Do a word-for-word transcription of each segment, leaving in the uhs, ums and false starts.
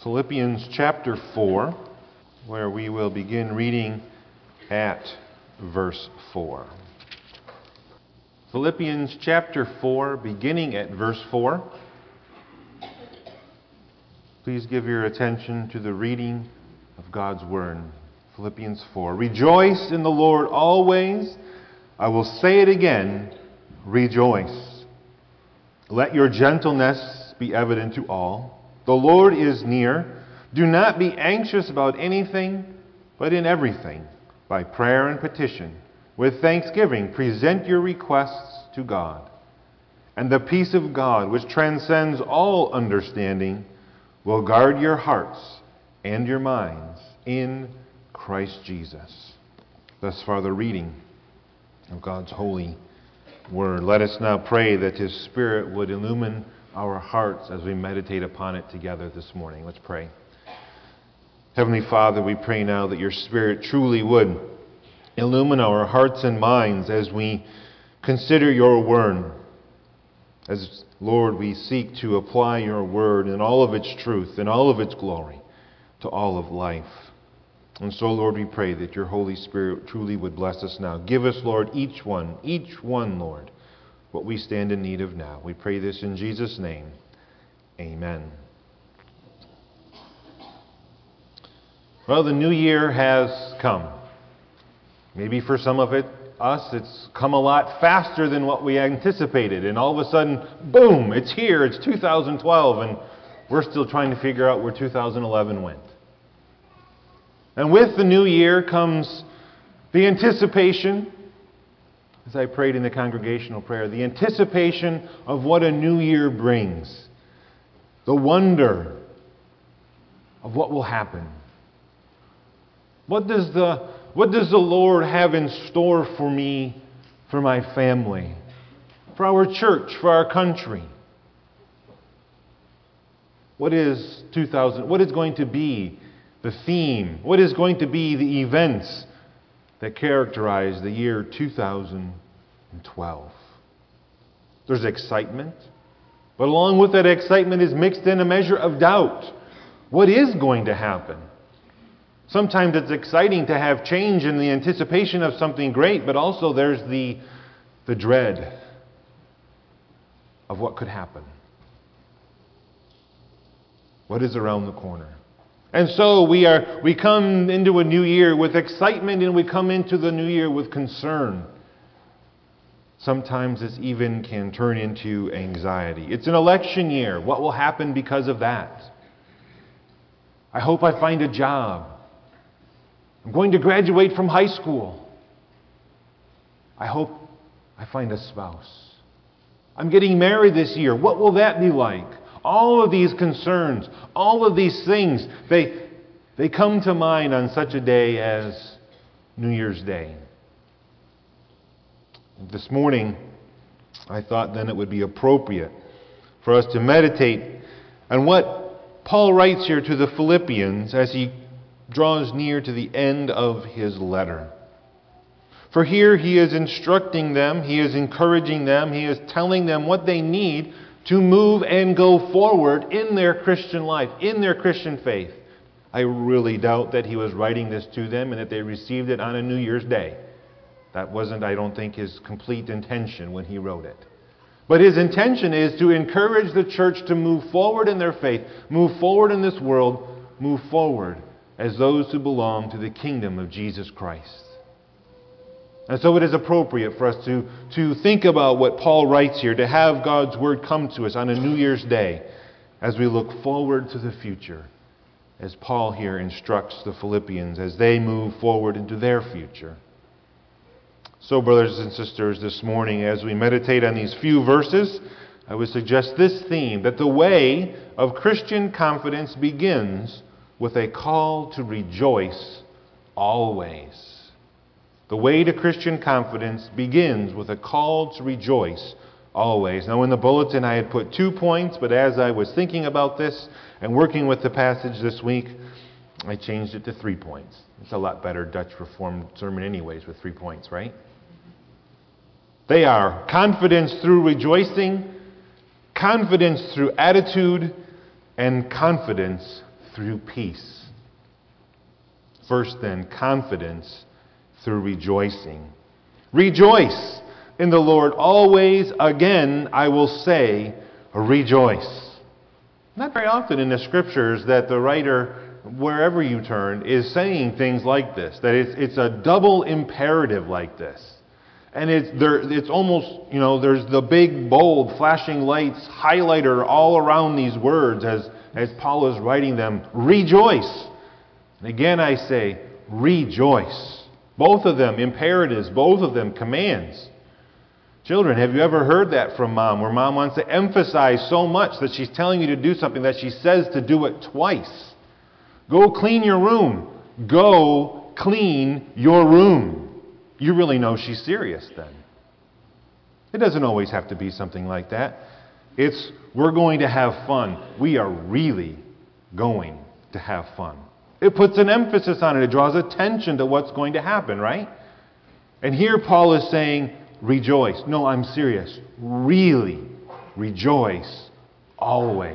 Philippians chapter four, where we will begin reading at verse four. Philippians chapter four, beginning at verse four. Please give your attention to the reading of God's Word. Philippians four. Rejoice in the Lord always. I will say it again, rejoice. Let your gentleness be evident to all. The Lord is near. Do not be anxious about anything, but in everything, by prayer and petition, with thanksgiving, present your requests to God. And the peace of God, which transcends all understanding, will guard your hearts and your minds in Christ Jesus. Thus far the reading of God's holy word. Let us now pray that His Spirit would illumine our hearts as we meditate upon it together this morning. Let's pray. Heavenly Father, we pray now that your Spirit truly would illumine our hearts and minds as we consider your word. As, Lord, we seek to apply your word in all of its truth and all of its glory to all of life. And so, Lord, we pray that your Holy Spirit truly would bless us now. Give us, Lord, each one, each one, Lord, what we stand in need of now. We pray this in Jesus' name. Amen. Well, the new year has come. Maybe for some of it, us, it's come a lot faster than what we anticipated. And all of a sudden, boom, it's here. It's two thousand twelve, and we're still trying to figure out where two thousand eleven went. And with the new year comes the anticipation, as I prayed in the congregational prayer, the anticipation of what a new year brings. The wonder of what will happen. What does the, what does the Lord have in store for me, for my family, for our church, for our country? What is two thousand? What is going to be the theme? What is going to be the events that characterize the year two thousand twelve? There's excitement, but along with that excitement is mixed in a measure of doubt. What is going to happen? Sometimes it's exciting to have change in the anticipation of something great, but also there's the, the dread of what could happen. What is around the corner? And so we are we come into a new year with excitement, and we come into the new year with concern. Sometimes this even can turn into anxiety. It's an election year. What will happen because of that? I hope I find a job. I'm going to graduate from high school. I hope I find a spouse. I'm getting married this year. What will that be like? All of these concerns, all of these things, they, they come to mind on such a day as New Year's Day. This morning, I thought then it would be appropriate for us to meditate on what Paul writes here to the Philippians as he draws near to the end of his letter. For here he is instructing them, he is encouraging them, he is telling them what they need to move and go forward in their Christian life, in their Christian faith. I really doubt that he was writing this to them and that they received it on a New Year's Day. That wasn't, I don't think, his complete intention when he wrote it. But his intention is to encourage the church to move forward in their faith, move forward in this world, move forward as those who belong to the kingdom of Jesus Christ. And so it is appropriate for us to, to think about what Paul writes here, to have God's Word come to us on a New Year's Day as we look forward to the future, as Paul here instructs the Philippians as they move forward into their future. So, brothers and sisters, this morning as we meditate on these few verses, I would suggest this theme, that the way of Christian confidence begins with a call to rejoice always. The way to Christian confidence begins with a call to rejoice always. Now in the bulletin I had put two points, but as I was thinking about this and working with the passage this week, I changed it to three points. It's a lot better Dutch Reformed sermon anyways with three points, right? They are confidence through rejoicing, confidence through attitude, and confidence through peace. First, then, confidence through rejoicing. Rejoice in the Lord always. Again, I will say, rejoice. Not very often in the Scriptures that the writer, wherever you turn, is saying things like this, that it's, it's a double imperative like this. And it's there. It's almost, you know, there's the big, bold, flashing lights highlighter all around these words as, as Paul is writing them. Rejoice. And again I say, rejoice. Both of them imperatives, both of them commands. Children, have you ever heard that from mom, where mom wants to emphasize so much that she's telling you to do something that she says to do it twice? Go clean your room. Go clean your room. You really know she's serious then. It doesn't always have to be something like that. It's, we're going to have fun. We are really going to have fun. It puts an emphasis on it. It draws attention to what's going to happen, right? And here Paul is saying, rejoice. No, I'm serious. Really rejoice always.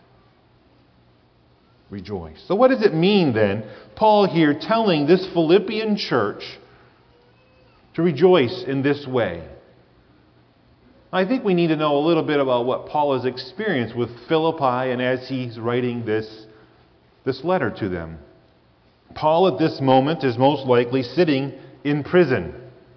Rejoice. So what does it mean then, Paul here telling this Philippian church to rejoice in this way? I think we need to know a little bit about what Paul has experienced with Philippi and as he's writing this, this letter to them. Paul at this moment is most likely sitting in prison,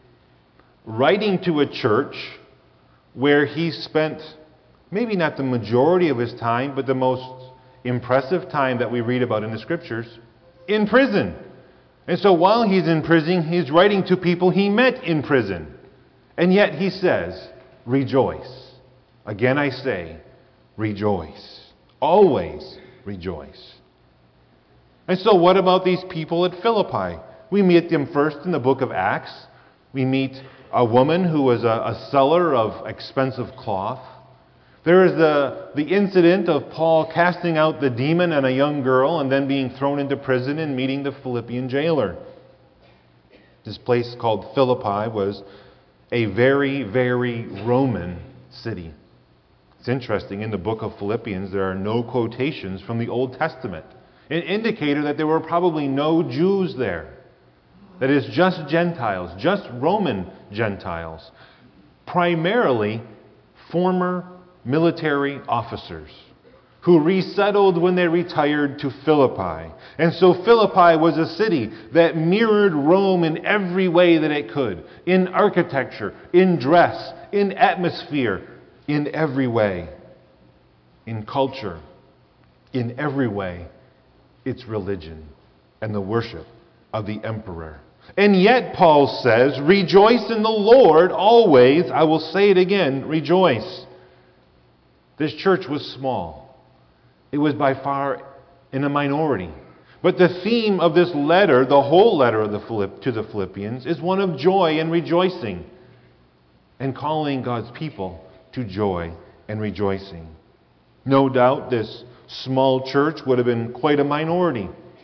writing to a church where he spent maybe not the majority of his time, but the most impressive time that we read about in the Scriptures, in prison. And so while he's in prison, he's writing to people he met in prison. And yet he says, rejoice. Again I say, rejoice. Always rejoice. And so what about these people at Philippi? We meet them first in the book of Acts. We meet a woman who was a, a seller of expensive cloth. There is the, the incident of Paul casting out the demon and a young girl and then being thrown into prison and meeting the Philippian jailer. This place called Philippi was a very, very Roman city. It's interesting, in the book of Philippians there are no quotations from the Old Testament, an indicator that there were probably no Jews there. That is, just Gentiles, just Roman Gentiles. Primarily former military officers who resettled when they retired to Philippi. And so Philippi was a city that mirrored Rome in every way that it could. In architecture, in dress, in atmosphere, in every way. In culture, in every way. It's religion and the worship of the emperor. And yet, Paul says, rejoice in the Lord always. I will say it again, rejoice. This church was small. It was by far in a minority. But the theme of this letter, the whole letter of the Philipp, to the Philippians, is one of joy and rejoicing, and calling God's people to joy and rejoicing. No doubt this small church would have been quite a minority.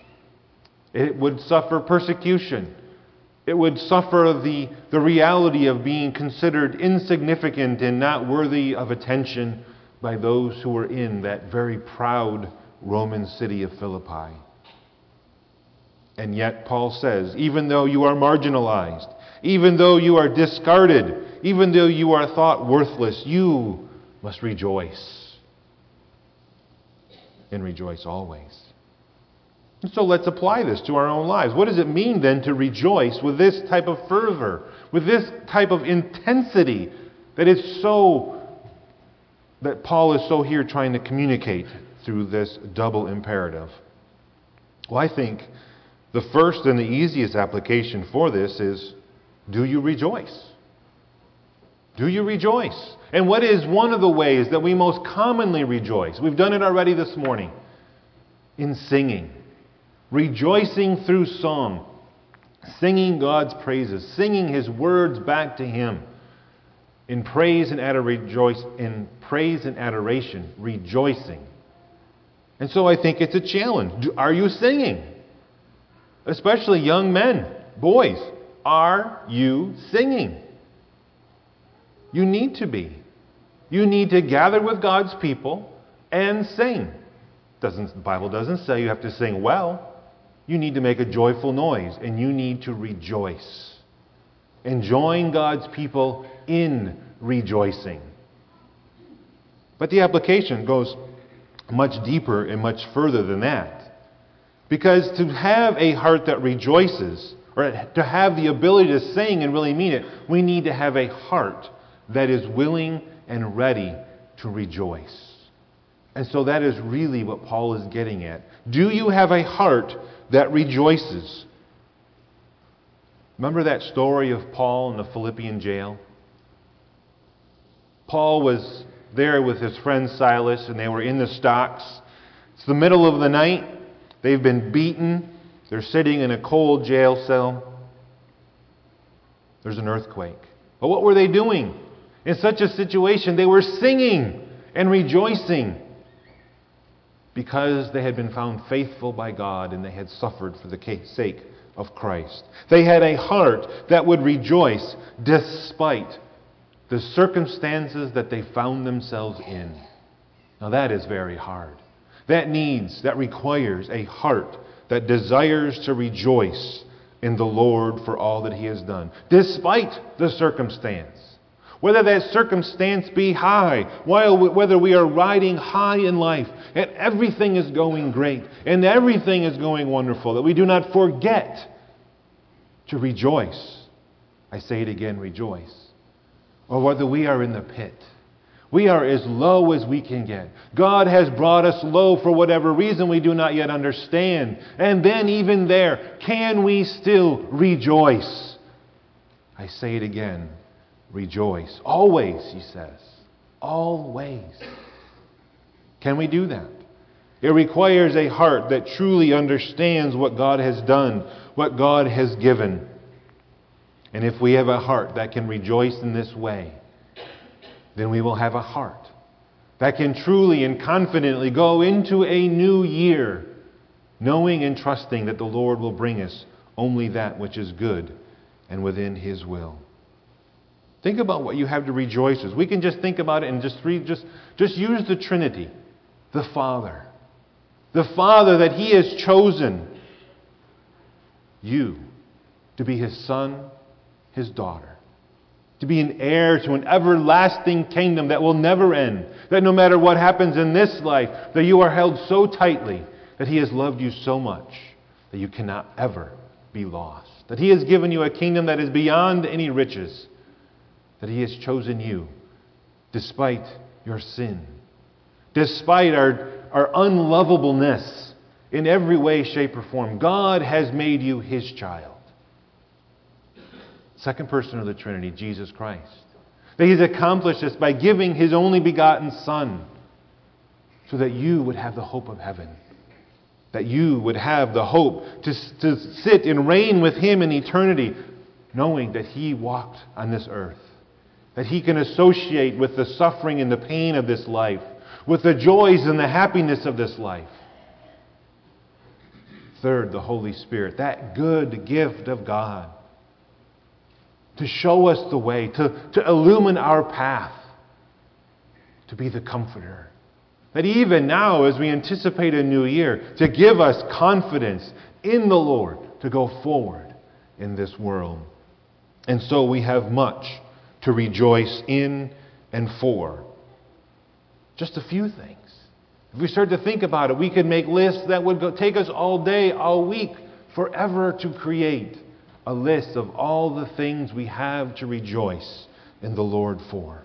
It would suffer persecution. It would suffer the, the reality of being considered insignificant and not worthy of attention by those who were in that very proud Roman city of Philippi. And yet Paul says, even though you are marginalized, even though you are discarded, even though you are thought worthless, you must rejoice. And rejoice always. And so let's apply this to our own lives. What does it mean then to rejoice with this type of fervor, with this type of intensity that is so, that Paul is so here trying to communicate through this double imperative? Well, I think the first and the easiest application for this is, do you rejoice? Do you rejoice? And what is one of the ways that we most commonly rejoice? We've done it already this morning. In singing. Rejoicing through song. Singing God's praises. Singing His words back to Him. In praise and adoration, in praise and adoration, rejoicing. And so I think it's a challenge. Are you singing? Especially young men, boys. Are you singing? You need to be. You need to gather with God's people and sing. Doesn't, the Bible doesn't say you have to sing well. You need to make a joyful noise, and you need to rejoice. And join God's people in rejoicing. But the application goes much deeper and much further than that. Because to have a heart that rejoices, or to have the ability to sing and really mean it, we need to have a heart that is willing and ready to rejoice. And so that is really what Paul is getting at. Do you have a heart that rejoices? Remember that story of Paul in the Philippian jail? Paul was there with his friend Silas, and they were in the stocks. It's the middle of the night. They've been beaten. They're sitting in a cold jail cell. There's an earthquake. But what were they doing? In such a situation, they were singing and rejoicing because they had been found faithful by God and they had suffered for the sake of Christ. They had a heart that would rejoice despite the circumstances that they found themselves in. Now that is very hard. That needs, that requires a heart that desires to rejoice in the Lord for all that He has done, despite the circumstance. Whether that circumstance be high, while whether we are riding high in life, and everything is going great, and everything is going wonderful, that we do not forget to rejoice. I say it again, rejoice. Or whether we are in the pit. We are as low as we can get. God has brought us low for whatever reason we do not yet understand. And then even there, can we still rejoice? I say it again, rejoice. Always, he says. Always. Can we do that? It requires a heart that truly understands what God has done, what God has given. And if we have a heart that can rejoice in this way, then we will have a heart that can truly and confidently go into a new year, knowing and trusting that the Lord will bring us only that which is good and within His will. Think about what you have to rejoice with. We can just think about it and just read, just, just use the Trinity. The Father. The Father that He has chosen you to be His son, His daughter. To be an heir to an everlasting kingdom that will never end. That no matter what happens in this life, that you are held so tightly that He has loved you so much that you cannot ever be lost. That He has given you a kingdom that is beyond any riches. That He has chosen you despite your sin. Despite our, our unlovableness in every way, shape, or form. God has made you His child. Second person of the Trinity, Jesus Christ. That He's accomplished this by giving His only begotten Son so that you would have the hope of heaven. That you would have the hope to, to sit and reign with Him in eternity, knowing that He walked on this earth. That He can associate with the suffering and the pain of this life, with the joys and the happiness of this life. Third, the Holy Spirit, that good gift of God, to show us the way, to, to illumine our path, to be the comforter. That even now, as we anticipate a new year, to give us confidence in the Lord to go forward in this world. And so we have much to rejoice in and for. Just a few things. If we start to think about it, we could make lists that would go, take us all day, all week, forever to create a list of all the things we have to rejoice in the Lord for.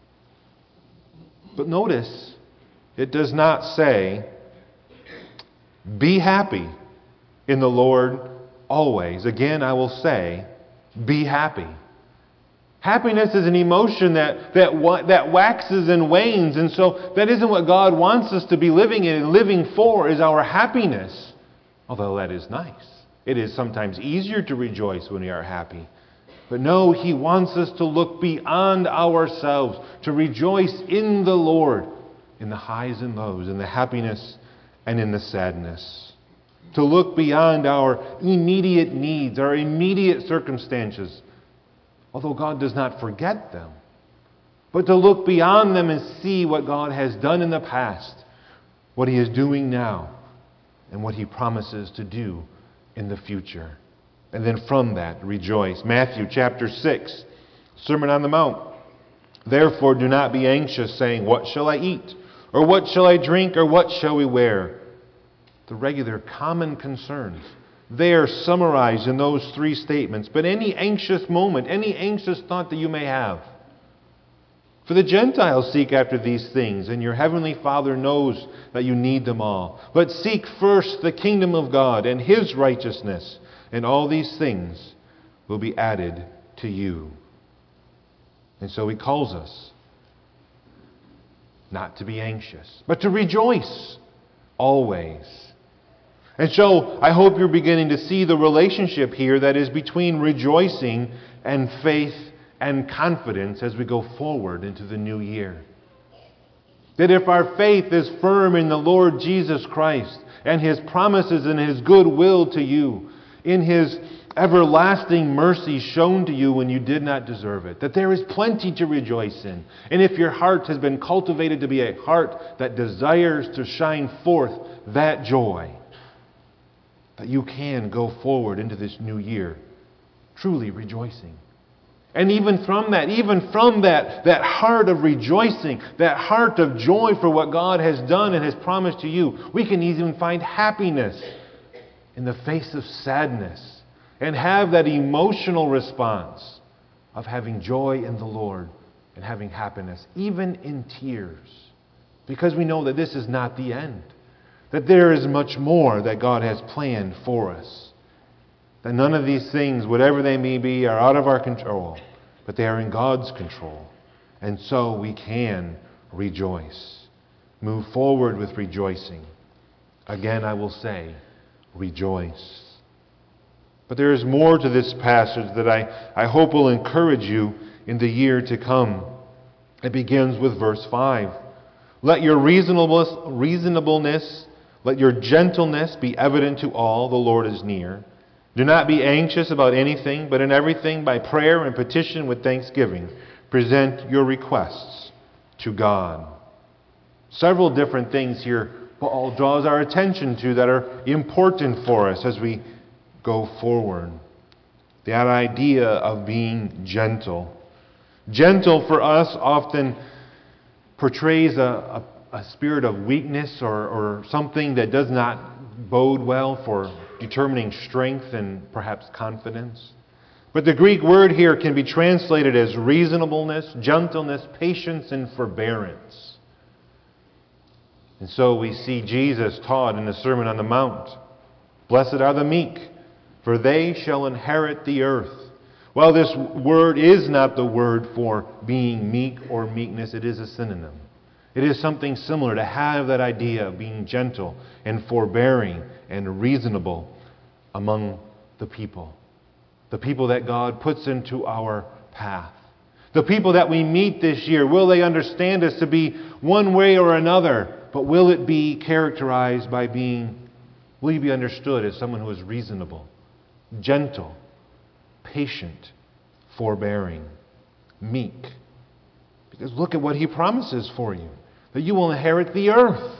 But notice, it does not say, be happy in the Lord always. Again, I will say, be happy. Happiness is an emotion that, that, that waxes and wanes, and so that isn't what God wants us to be living in and living for, is our happiness. Although that is nice. It is sometimes easier to rejoice when we are happy. But no, He wants us to look beyond ourselves, to rejoice in the Lord, in the highs and lows, in the happiness and in the sadness. To look beyond our immediate needs, our immediate circumstances, although God does not forget them, but to look beyond them and see what God has done in the past, what He is doing now, and what He promises to do in the future. And then from that, rejoice. Matthew chapter six, Sermon on the Mount. Therefore do not be anxious, saying, what shall I eat? Or what shall I drink? Or what shall we wear? The regular common concerns. They are summarized in those three statements. But any anxious moment, any anxious thought that you may have. For the Gentiles seek after these things, and your heavenly Father knows that you need them all. But seek first the kingdom of God and His righteousness, and all these things will be added to you. And so He calls us not to be anxious, but to rejoice always. And so I hope you're beginning to see the relationship here that is between rejoicing and faith and confidence as we go forward into the new year. That if our faith is firm in the Lord Jesus Christ and His promises and His good will to you, in His everlasting mercy shown to you when you did not deserve it, that there is plenty to rejoice in. And if your heart has been cultivated to be a heart that desires to shine forth that joy, that you can go forward into this new year truly rejoicing. And even from that, even from that, that heart of rejoicing, that heart of joy for what God has done and has promised to you, we can even find happiness in the face of sadness and have that emotional response of having joy in the Lord and having happiness, even in tears, because we know that this is not the end, that there is much more that God has planned for us, that none of these things, whatever they may be, are out of our control, but they are in God's control. And so we can rejoice. Move forward with rejoicing. Again, I will say, rejoice. But there is more to this passage that I, I hope will encourage you in the year to come. It begins with verse five. Let your reasonableness, reasonableness, let your gentleness be evident to all. The Lord is near. Do not be anxious about anything, but in everything by prayer and petition with thanksgiving, present your requests to God. Several different things here Paul draws our attention to that are important for us as we go forward. That idea of being gentle. Gentle for us often portrays a, a, a spirit of weakness or, or something that does not bode well for determining strength and perhaps confidence. But the Greek word here can be translated as reasonableness, gentleness, patience, and forbearance. And so we see Jesus taught in the Sermon on the Mount, blessed are the meek, for they shall inherit the earth. Well, this word is not the word for being meek or meekness. It is a synonym. It is something similar to have that idea of being gentle and forbearing and reasonable among the people. The people that God puts into our path. The people that we meet this year, will they understand us to be one way or another? But will it be characterized by being, will you be understood as someone who is reasonable, gentle, patient, forbearing, meek? Because look at what He promises for you, that you will inherit the earth.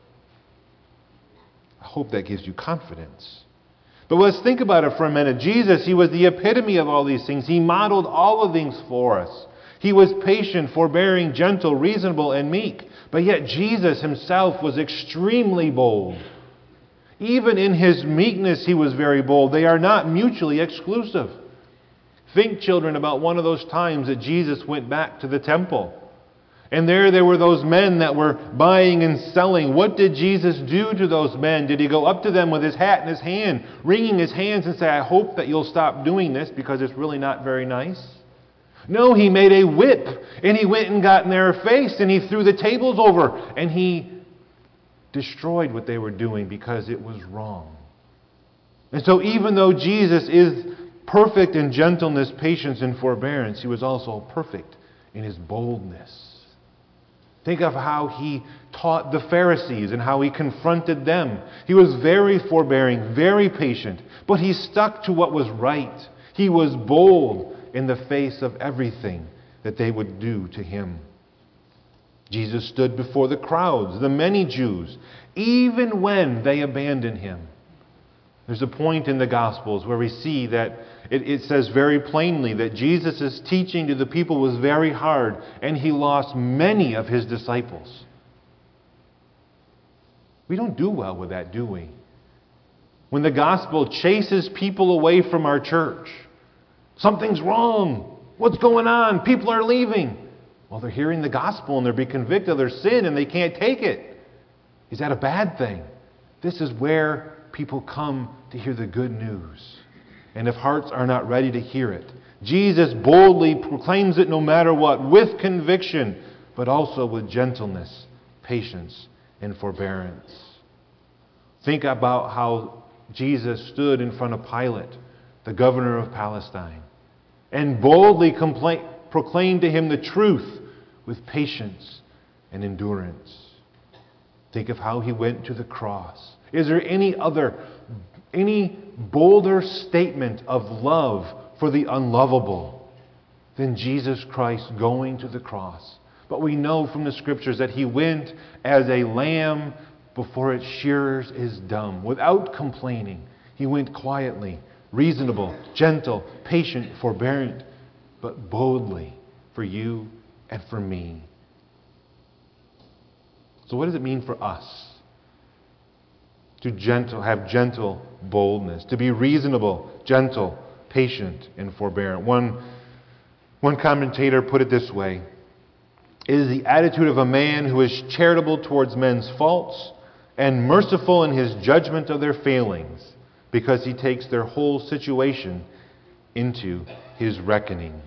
I hope that gives you confidence. But let's think about it for a minute. Jesus, He was the epitome of all these things. He modeled all of things for us. He was patient, forbearing, gentle, reasonable, and meek. But yet Jesus Himself was extremely bold. Even in His meekness, He was very bold. They are not mutually exclusive. Think, children, about one of those times that Jesus went back to the temple. And there, there were those men that were buying and selling. What did Jesus do to those men? Did He go up to them with His hat in His hand, wringing His hands and say, I hope that you'll stop doing this because it's really not very nice? No, He made a whip, and He went and got in their face, and He threw the tables over, and He destroyed what they were doing because it was wrong. And so even though Jesus is perfect in gentleness, patience, and forbearance, He was also perfect in His boldness. Think of how He taught the Pharisees and how He confronted them. He was very forbearing, very patient, but He stuck to what was right. He was bold in the face of everything that they would do to Him. Jesus stood before the crowds, the many Jews, even when they abandoned him. There's a point in the Gospels where we see that it, it says very plainly that Jesus' teaching to the people was very hard, and he lost many of his disciples. We don't do well with that, do we? When the gospel chases people away from our church, something's wrong. What's going on? People are leaving. Well, they're hearing the gospel and they're being convicted of their sin and they can't take it. Is that a bad thing? This is where people come to hear the good news. And if hearts are not ready to hear it, Jesus boldly proclaims it no matter what, with conviction, but also with gentleness, patience, and forbearance. Think about how Jesus stood in front of Pilate, the governor of Palestine, and boldly compla- proclaimed to him the truth with patience and endurance. Think of how he went to the cross. Is there any other, any bolder statement of love for the unlovable than Jesus Christ going to the cross? But we know from the Scriptures that he went as a lamb before its shearers is dumb, without complaining. He went quietly, reasonable, gentle, patient, forbearant, but boldly for you and for me. So what does it mean for us to gentle, have gentle boldness, to be reasonable, gentle, patient, and forbearant? One, one commentator put it this way: it is the attitude of a man who is charitable towards men's faults and merciful in his judgment of their failings, because he takes their whole situation into his reckoning.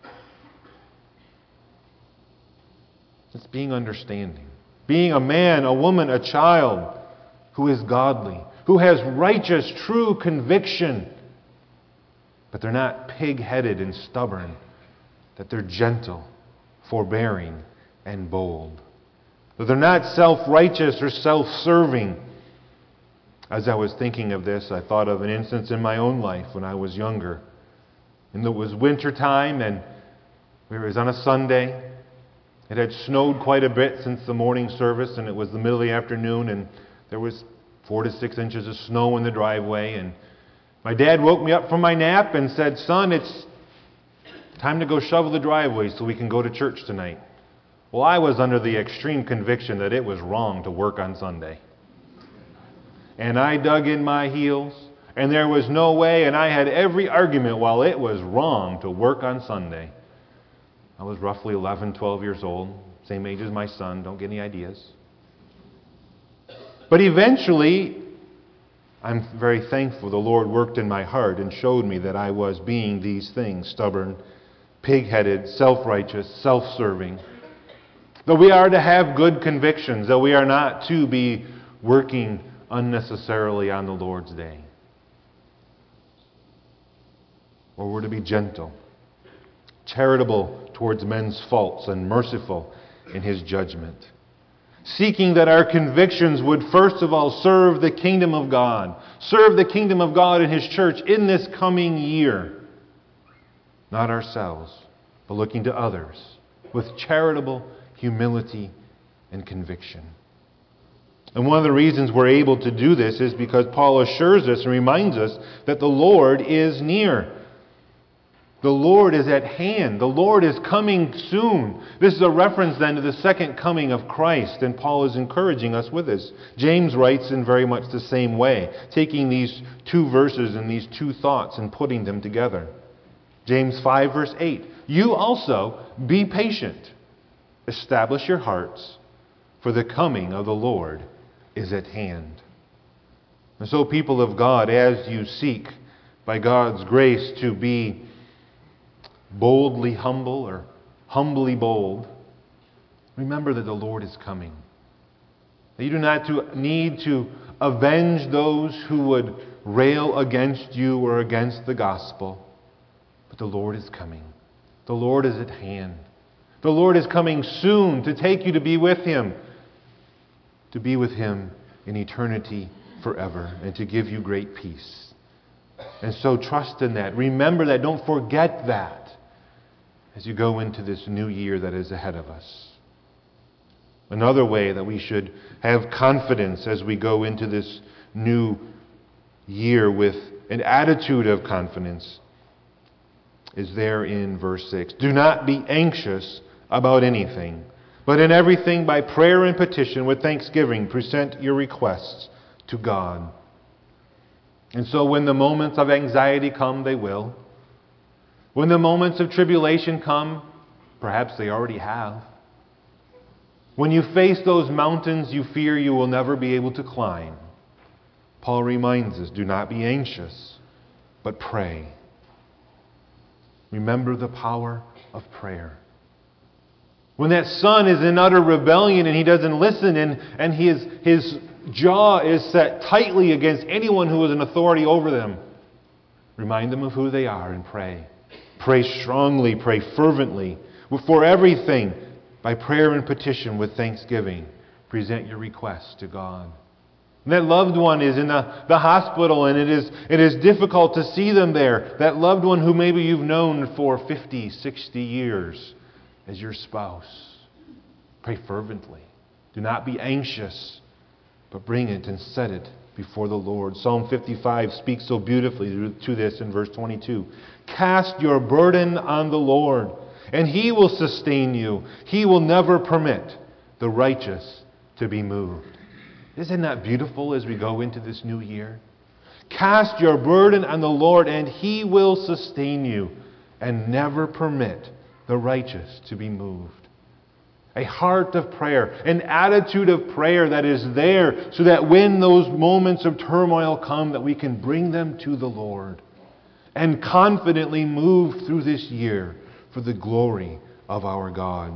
It's being understanding. Being a man, a woman, a child who is godly, who has righteous, true conviction, but they're not pig-headed and stubborn, that they're gentle, forbearing, and bold. That they're not self-righteous or self-serving. As I was thinking of this, I thought of an instance in my own life when I was younger. And it was winter time, and it was on a Sunday. It had snowed quite a bit since the morning service, and it was the middle of the afternoon, and there was four to six inches of snow in the driveway. And my dad woke me up from my nap and said, "Son, it's time to go shovel the driveway so we can go to church tonight." Well, I was under the extreme conviction that it was wrong to work on Sunday. And I dug in my heels, and there was no way, and I had every argument while it was wrong to work on Sunday. I was roughly eleven, twelve years old, same age as my son, don't get any ideas. But eventually, I'm very thankful the Lord worked in my heart and showed me that I was being these things: stubborn, pig-headed, self-righteous, self-serving. That we are to have good convictions, that we are not to be working unnecessarily on the Lord's day. Or we're to be gentle, charitable towards men's faults, and merciful in his judgment. Seeking that our convictions would first of all serve the kingdom of God, serve the kingdom of God in his church in this coming year. Not ourselves, but looking to others with charitable humility and conviction. And one of the reasons we're able to do this is because Paul assures us and reminds us that the Lord is near. The Lord is at hand. The Lord is coming soon. This is a reference then to the second coming of Christ, and Paul is encouraging us with this. James writes in very much the same way, taking these two verses and these two thoughts and putting them together. James five verse eight, "You also be patient. Establish your hearts, for the coming of the Lord is at hand." And so, people of God, as you seek by God's grace to be boldly humble or humbly bold, remember that the Lord is coming. That you do not to need to avenge those who would rail against you or against the gospel, but the Lord is coming. The Lord is at hand. The Lord is coming soon to take you to be with him, to be with him in eternity forever, and to give you great peace. And so trust in that. Remember that. Don't forget that as you go into this new year that is ahead of us. Another way that we should have confidence as we go into this new year with an attitude of confidence is there in verse six. Do not be anxious about anything, but in everything by prayer and petition with thanksgiving present your requests to God. And so when the moments of anxiety come, they will. When the moments of tribulation come, perhaps they already have. When you face those mountains you fear you will never be able to climb, Paul reminds us, do not be anxious, but pray. Remember the power of prayer. When that son is in utter rebellion and he doesn't listen and, and his, his jaw is set tightly against anyone who is an authority over them, remind them of who they are and pray. Pray strongly, pray fervently. For everything, by prayer and petition with thanksgiving, present your requests to God. And that loved one is in the, the hospital and it is, it is difficult to see them there. That loved one who maybe you've known for fifty, sixty years as your spouse. Pray fervently. Do not be anxious, but bring it and set it before the Lord. Psalm fifty-five speaks so beautifully to this in verse twenty-two. Cast your burden on the Lord, and He will sustain you. He will never permit the righteous to be moved. Isn't that beautiful as we go into this new year? Cast your burden on the Lord, and He will sustain you and never permit the righteous to be moved. A heart of prayer, an attitude of prayer that is there so that when those moments of turmoil come, that we can bring them to the Lord and confidently move through this year for the glory of our God.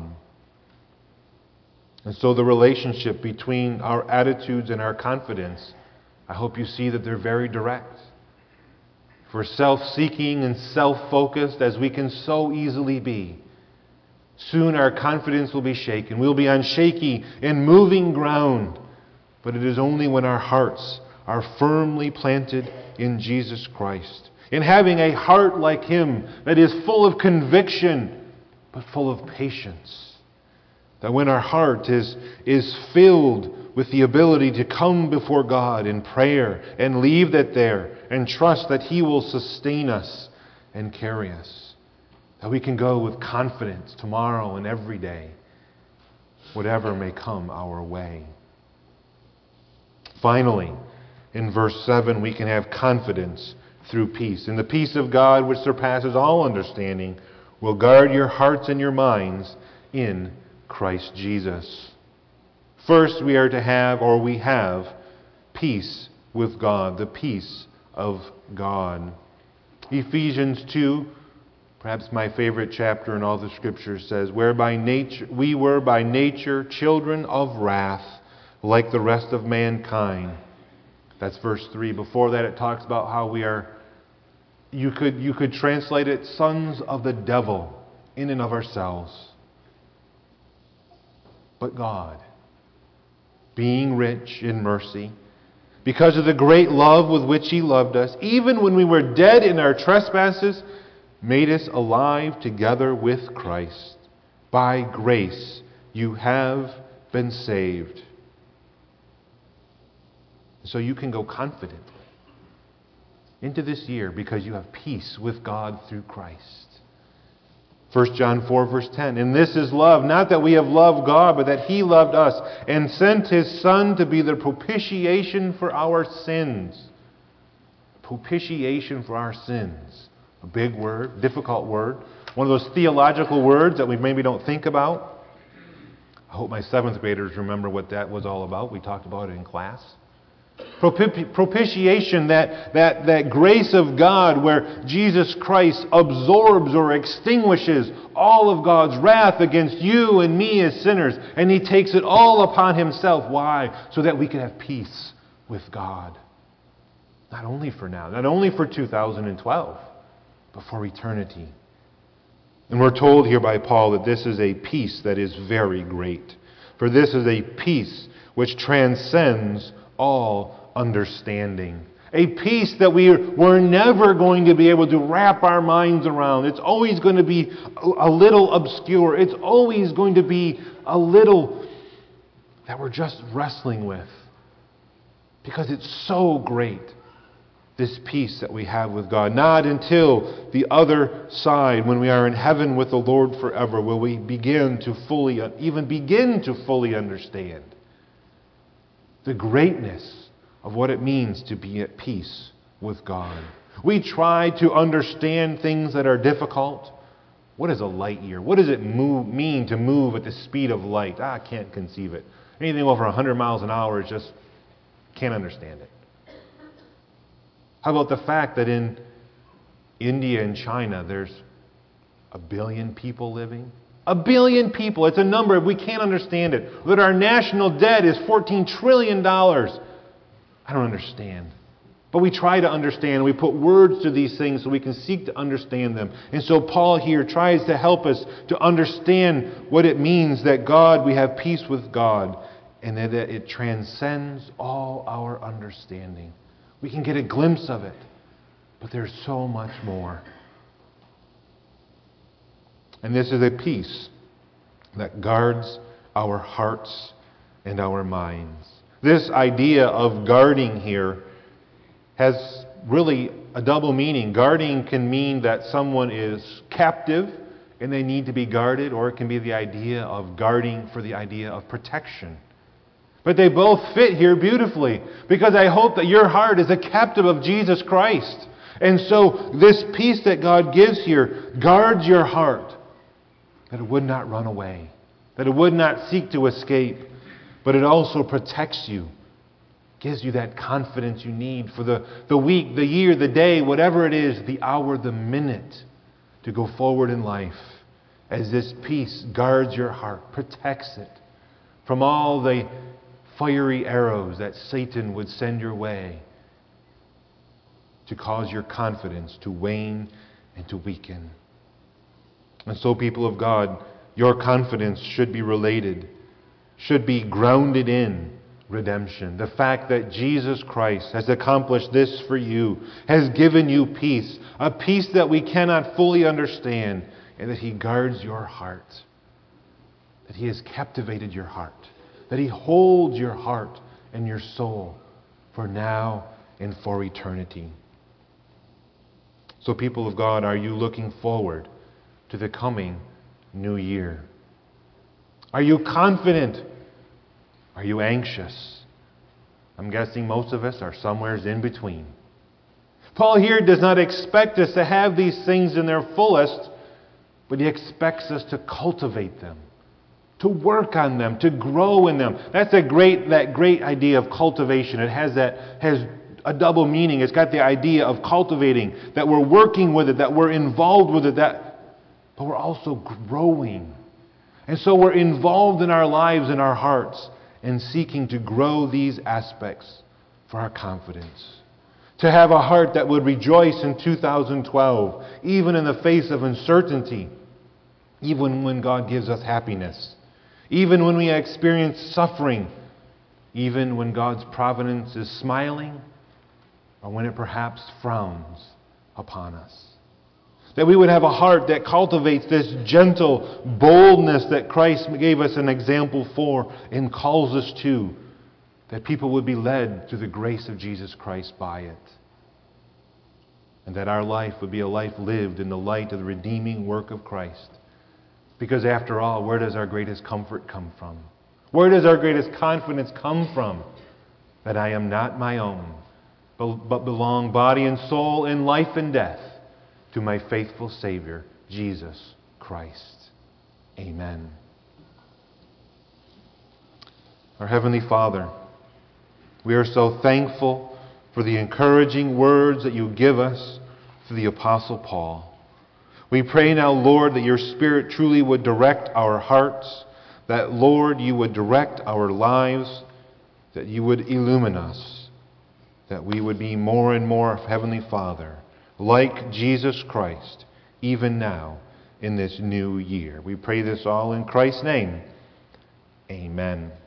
And so the relationship between our attitudes and our confidence, I hope you see that they're very direct. For self-seeking and self-focused as we can so easily be, soon our confidence will be shaken. We'll be on shaky and moving ground. But it is only when our hearts are firmly planted in Jesus Christ, in having a heart like Him that is full of conviction, but full of patience, that when our heart is, is filled with the ability to come before God in prayer and leave that there and trust that He will sustain us and carry us, that we can go with confidence tomorrow and every day, whatever may come our way. Finally, in verse seven, we can have confidence through peace. And the peace of God, which surpasses all understanding, will guard your hearts and your minds in Christ Jesus. First, we are to have, or we have, peace with God, the peace of God. Ephesians two, perhaps my favorite chapter in all the Scriptures, says, "Where by nature we were by nature children of wrath, like the rest of mankind." That's verse three. Before that, it talks about how we are, you could, you could translate it, sons of the devil in and of ourselves. But God, being rich in mercy, because of the great love with which He loved us, even when we were dead in our trespasses, made us alive together with Christ. By grace you have been saved. So you can go confidently into this year because you have peace with God through Christ. First John four, verse ten. And this is love, not that we have loved God, but that He loved us and sent His Son to be the propitiation for our sins. Propitiation for our sins. A big word, difficult word. One of those theological words that we maybe don't think about. I hope my seventh graders remember what that was all about. We talked about it in class. Propi- propitiation, that, that, that grace of God where Jesus Christ absorbs or extinguishes all of God's wrath against you and me as sinners. And He takes it all upon Himself. Why? So that we can have peace with God. Not only for now, not only for two thousand twelve, but for eternity. And we're told here by Paul that this is a peace that is very great. For this is a peace which transcends all understanding. A peace that we are, we're never going to be able to wrap our minds around. It's always going to be a little obscure. It's always going to be a little that we're just wrestling with. Because it's so great, this peace that we have with God. Not until the other side, when we are in heaven with the Lord forever, will we begin to fully, even begin to fully understand the greatness of what it means to be at peace with God. We try to understand things that are difficult. What is a light year? What does it move, mean to move at the speed of light? Ah, I can't conceive it. Anything over one hundred miles an hour is just, can't understand it. How about the fact that in India and China there's a billion people living? A billion people. It's a number, we can't understand it. That our national debt is fourteen trillion dollars. I don't understand. But we try to understand. We put words to these things so we can seek to understand them. And so Paul here tries to help us to understand what it means that God, we have peace with God, and that it transcends all our understanding. We can get a glimpse of it, but there's so much more. And this is a peace that guards our hearts and our minds. This idea of guarding here has really a double meaning. Guarding can mean that someone is captive and they need to be guarded, or it can be the idea of guarding for the idea of protection. But they both fit here beautifully, because I hope that your heart is a captive of Jesus Christ. And so this peace that God gives here guards your heart, that it would not run away, that it would not seek to escape, but it also protects you, gives you that confidence you need for the, the week, the year, the day, whatever it is, the hour, the minute, to go forward in life, as this peace guards your heart, protects it from all the fiery arrows that Satan would send your way to cause your confidence to wane and to weaken. And so, people of God, your confidence should be related, should be grounded in redemption. The fact that Jesus Christ has accomplished this for you, has given you peace, a peace that we cannot fully understand, and that He guards your heart, that He has captivated your heart, that He holds your heart and your soul for now and for eternity. So, people of God, are you looking forward to the coming new year? Are you confident? Are you anxious? I'm guessing most of us are somewhere in between. Paul here does not expect us to have these things in their fullest, but he expects us to cultivate them, to work on them, to grow in them. That's a great, that great idea of cultivation. It has that has a double meaning. It's got the idea of cultivating, that we're working with it, that we're involved with it, that, but we're also growing. And so we're involved in our lives and our hearts in seeking to grow these aspects for our confidence. To have a heart that would rejoice in two thousand twelve, even in the face of uncertainty, even when God gives us happiness, even when we experience suffering, even when God's providence is smiling, or when it perhaps frowns upon us. That we would have a heart that cultivates this gentle boldness that Christ gave us an example for and calls us to. That people would be led to the grace of Jesus Christ by it. And that our life would be a life lived in the light of the redeeming work of Christ. Because after all, where does our greatest comfort come from? Where does our greatest confidence come from? That I am not my own, but belong body and soul in life and death to my faithful Savior, Jesus Christ. Amen. Our Heavenly Father, we are so thankful for the encouraging words that you give us through the Apostle Paul. We pray now, Lord, that your Spirit truly would direct our hearts, that, Lord, you would direct our lives, that you would illumine us, that we would be more and more, Heavenly Father, like Jesus Christ, even now in this new year. We pray this all in Christ's name. Amen.